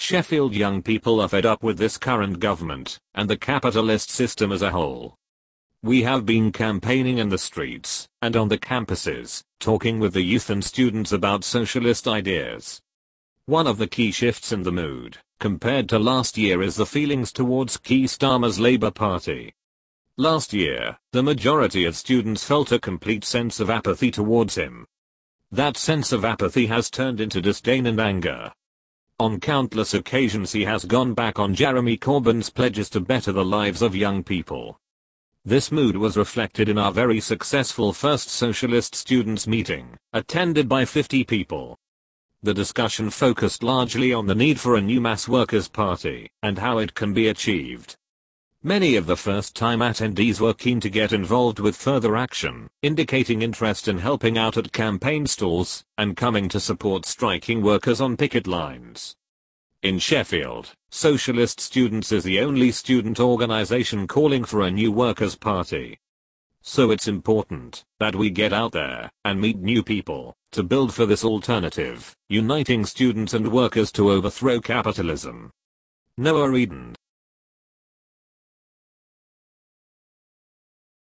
Sheffield young people are fed up with this current government and the capitalist system as a whole. We have been campaigning in the streets and on the campuses, talking with the youth and students about socialist ideas. One of the key shifts in the mood, compared to last year, is the feelings towards Keir Starmer's Labour Party. Last year, the majority of students felt a complete sense of apathy towards him. That sense of apathy has turned into disdain and anger. On countless occasions he has gone back on Jeremy Corbyn's pledges to better the lives of young people. This mood was reflected in our very successful first Socialist Students' meeting, attended by 50 people. The discussion focused largely on the need for a new mass workers' party, and how it can be achieved. Many of the first-time attendees were keen to get involved with further action, indicating interest in helping out at campaign stalls, and coming to support striking workers on picket lines. In Sheffield, Socialist Students is the only student organisation calling for a new workers' party. So it's important that we get out there and meet new people to build for this alternative, uniting students and workers to overthrow capitalism. Noah Eden.